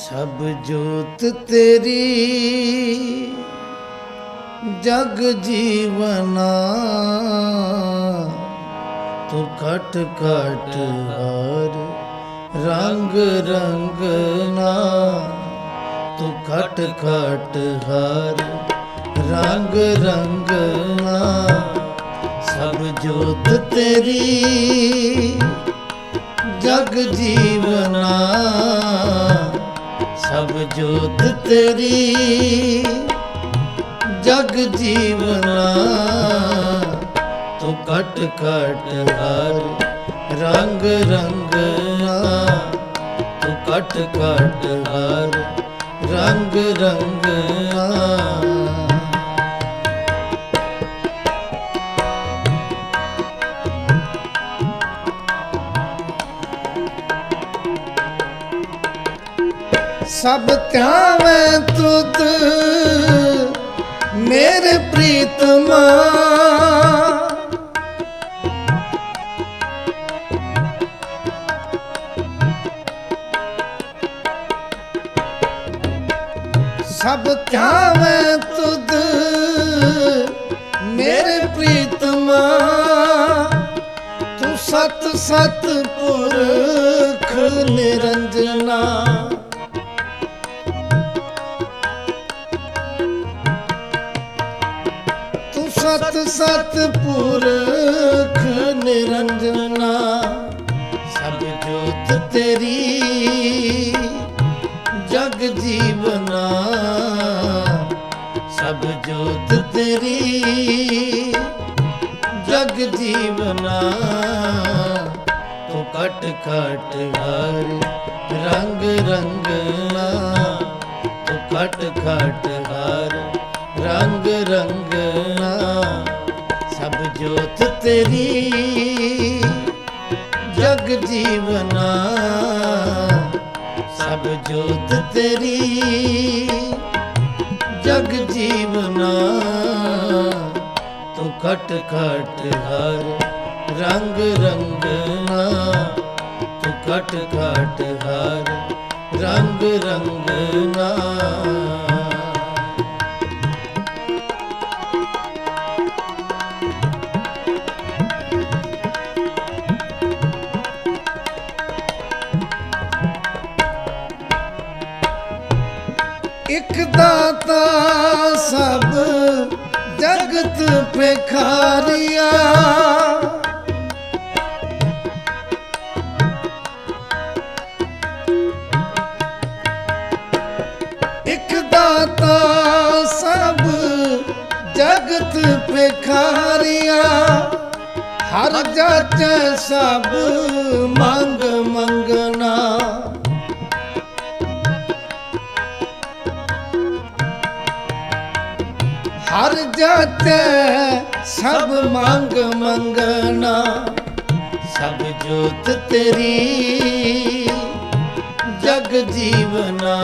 ਸਭ ਜੋਤ ਤੇਰੀ ਜਗ ਜੀਵਨਾ, ਤੂੰ ਘਟ ਘਟ ਹਰ ਰੰਗ ਰੰਗਨਾ, ਤੂੰ ਘਟ ਘਟ ਹਰ ਰੰਗ ਰੰਗਨਾ। ਸਭ ਜੋਤ ਤੇਰੀ ਜਗ ਜੀਵਨਾ, ਸਭ ਜੋਤ ਤੇਰੀ ਜਗ ਜੀਵਨਾ, ਤੂੰ ਘਟ ਘਟ ਹਰ ਰੰਗ ਰੰਗਨਾ, ਤੂੰ ਘਟ ਘਟ ਹਰ ਰੰਗ ਰੰਗਨਾ। ਸਭ ਧਿਆਵੇਂ ਤੁਧ ਮੇਰੇ ਪ੍ਰੀਤਮਾ, ਸਭ ਧਿਆਵੇਂ ਤੁਧ ਮੇਰੇ ਪ੍ਰੀਤਮਾ, ਤੂੰ ਸਤ ਸਤ ਪੁਰਖ ਨਿਰੰਜਨਾ, ਸਤ ਸਤ ਪੁਰਖ ਨਿਰੰਜਨਾ। ਸਭ ਜੋਤ ਤੇਰੀ ਜਗ ਜੀਵਨਾ, ਸਭ ਜੋਤ ਤੇਰੀ ਜਗ ਜੀਵਨਾ, ਤੂੰ ਘਟ ਘਟ ਹਰ ਰੰਗ ਰੰਗਨਾ, ਤੂੰ ਘਟ ਘਟ ਹਰ ਰੰਗ ਰੰਗਨਾ। ਸਭ ਜੋਤ ਤੇਰੀ ਜਗ ਜੀਵਨਾ, ਸਭ ਜੋਤ ਤੇਰੀ ਜਗ ਜੀਵਨਾ, ਤੂੰ ਘਟ ਘਟ ਹਰ ਰੰਗ ਰੰਗਨਾ, ਤੂੰ ਘਟ ਘਟ ਹਰ ਰੰਗ ਰੰਗਨਾ। ਇਕ ਦਾਤਾ ਸਭ ਜਗਤ ਭਿਖਾਰੀਆ, ਇਕ ਦਾਤਾ ਸਭ ਜਗਤ ਭਿਖਾਰੀਆ, ਹਰ ਜਾਚੈ ਸਭ ਮੰਗ ਮੰਗਣਾ, ਹਰ ਜਾਚੈ ਸਭ ਮੰਗ ਮੰਗਣਾ। ਸਭ ਜੋਤ ਤੇਰੀ ਜਗ ਜੀਵਨਾ,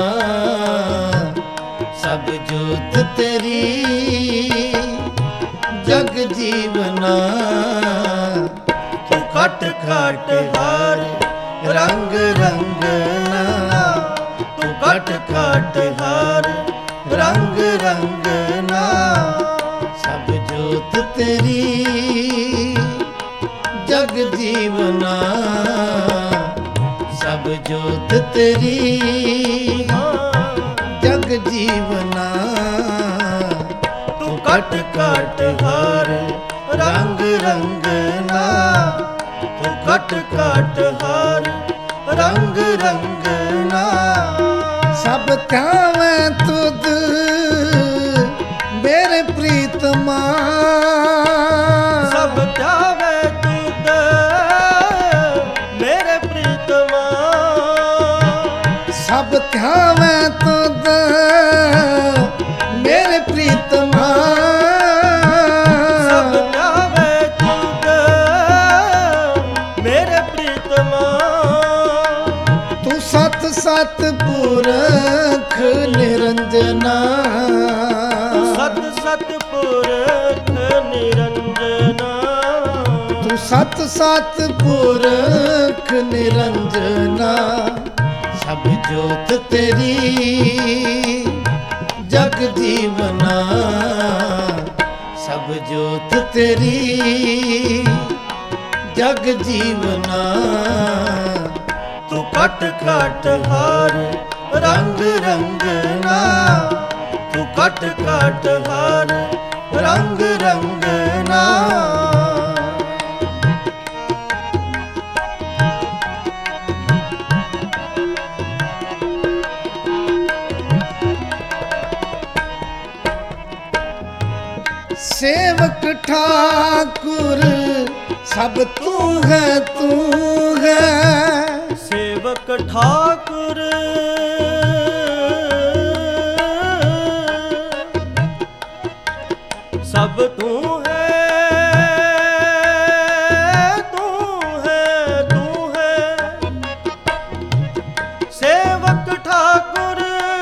ਸਭ ਜੋਤ ਤੇਰੀ ਜਗ ਜੀਵਨਾ, ਤੂੰ ਘਟ ਘਟ ਹਰ ਰੰਗ ਰੰਗਨਾ, ਤੂੰ ਘਟ ਘਟ ਹਰ ਰੰਗ ਰੰਗਨਾ। ਸਭ ਜੋਤ ਤੇਰੀ ਜਗ ਜੀਵਨਾ, ਸਭ ਜੋਤ ਤੇਰੀ ਜਗ ਜੀਵਨਾ, ਤੂੰ ਘਟ ਘਟ ਹਰ ਰੰਗ ਰੰਗਨਾ, ਤੂੰ ਘਟ ਘਟ ਹਰ ਰੰਗ ਰੰਗਨਾ। ਸਭ ਧਿਆਵੇਂ ਤੁਧ ਮੇਰੇ ਪ੍ਰੀਤਮਾ, ਸਭ ਧਿਆਵੇਂ ਤੁਧ ਮੇਰੇ ਪ੍ਰੀਤਮਾ, ਸਭ ਧਿਆਵੇਂ ਤੁਧ ਮੇਰੇ ਪ੍ਰੀਤਮਾ, ਸਭ ਧਿਆਵੇਂ ਤੁਧ ਮੇਰੇ ਪ੍ਰੀਤਮਾ, ਤੂੰ ਸਤ ਸਤ ਪੁਰਖ ਨਿਰੰਜਨਾ, ਸਤ ਸਤ ਪੁਰਖ ਨਿਰੰਜਨਾ, ਤੂੰ ਸਤ ਸਤ ਪੁਰਖ ਨਿਰੰਜਨਾ। ਸਭ ਜੋਤ ਤੇਰੀ ਜਗ ਜੀਵਨਾ, ਸਭ ਜੋਤ ਤੇਰੀ ਜਗ ਜੀਵਨਾ। ਤੂੰ ਘਟ ਘਟ ਹਰ ਰੰਗ ਰੰਗਨਾ, ਤੂੰ ਘਟ ਘਟ ਹਰ ਰੰਗ ਰੰਗਨਾ। सेवक ठाकुर सब तू है, तू है। सेवक ठाकुर सब तू है, तू है, तू है। सेवक ठाकुर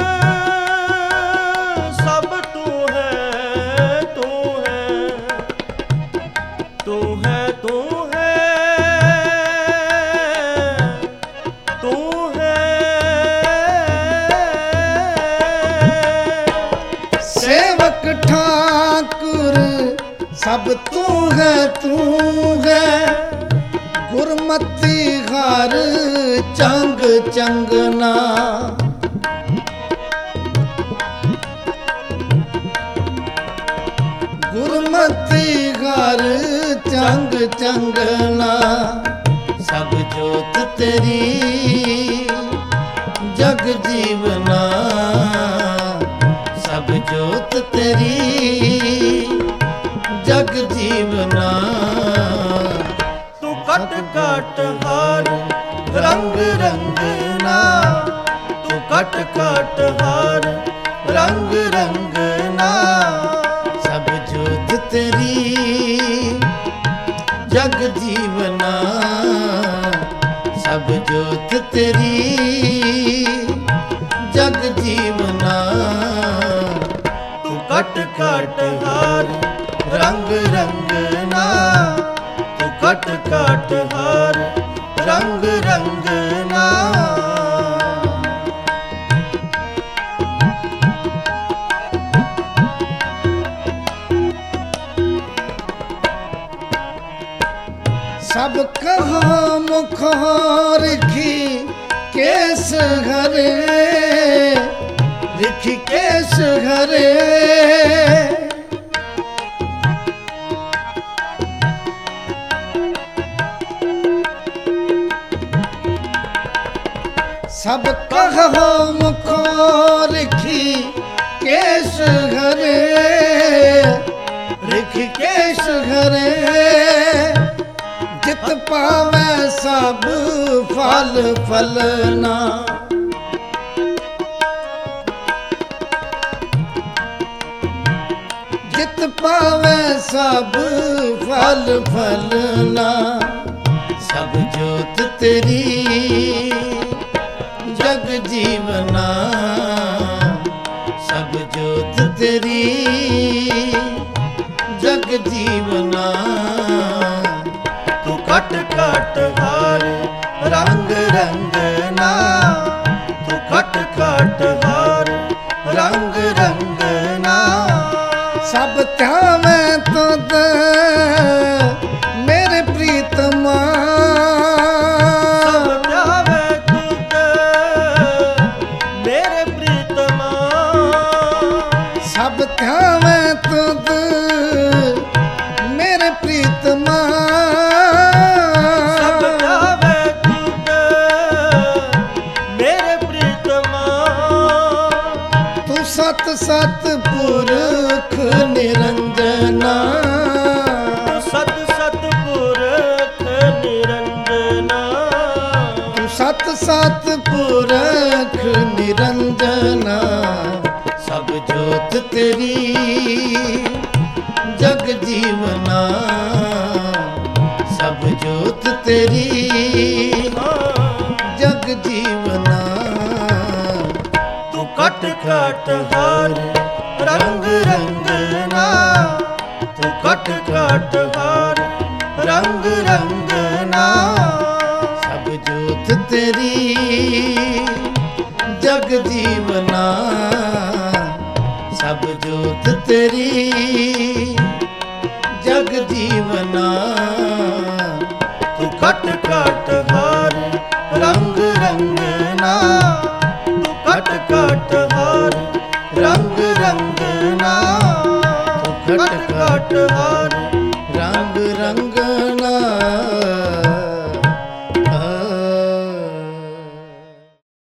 सब तू है, तू है, तू है, तू है, तू है। सेवक ठाकुर सब तू है, तू है। गुरमति हर चंग चंगना, गुरमति हर चंग चंगना। सब जोत तेरी जग जीवना, सब जोत तेरी जग जीवना। तू कट कट हर रंग रंगना, तू कट कट हर रंग रंगना। सब जोत तेरी जग जीवना, सब जोत तेरी जग जीवना। तू कट कट हर रंग रंगना, तू कट कट हर रंग रंगना। सब कहा मुखार की केस हरे, लिखी केस हरे। सब कहो मुखार की केस हरे, लिखी केस हरे। जित पावे सब फल फलना, जित पावे सब फल फलना। सब जोत तेरी जग जीवना, सब जोत तेरी जग जीवना। कट कट हर रंग रंगना, तू कट कट हर रंग रंगना। सब ध्यावे तुद मेरे प्रीतमा, सब ध्यावे तुद मेरे प्रीतमा। सब ध्यावे तुद मेरे प्रीतमा। सत सत पुरख निरंजना, सत सत पुरख निरंजना। सत सत पुरख निरंजना। सब जोत तेरी जग जीवना, सब जोत तेरी जग जीवना। कट कट हर रंग रंगना, तू कट कट हर रंग रंगना। सब जोत तेरी ਜਗ ਜੀਵਨਾ ਸਭ ਜੋਤ ਤੇਰੀ ਜਗ ਜੀਵਨਾ ਤੂੰ ਘਟ ਘਟ ਹਰ ਰੰਗ ਰੰਗਨਾ, ਤੂੰ ਘਟ ਘਟ ਹਰ ਰੰਗ ਰੰਗਨਾ, ਤੂੰ ਘਟ ਘਟ ਹਰ ਰੰਗ ਰੰਗਨਾ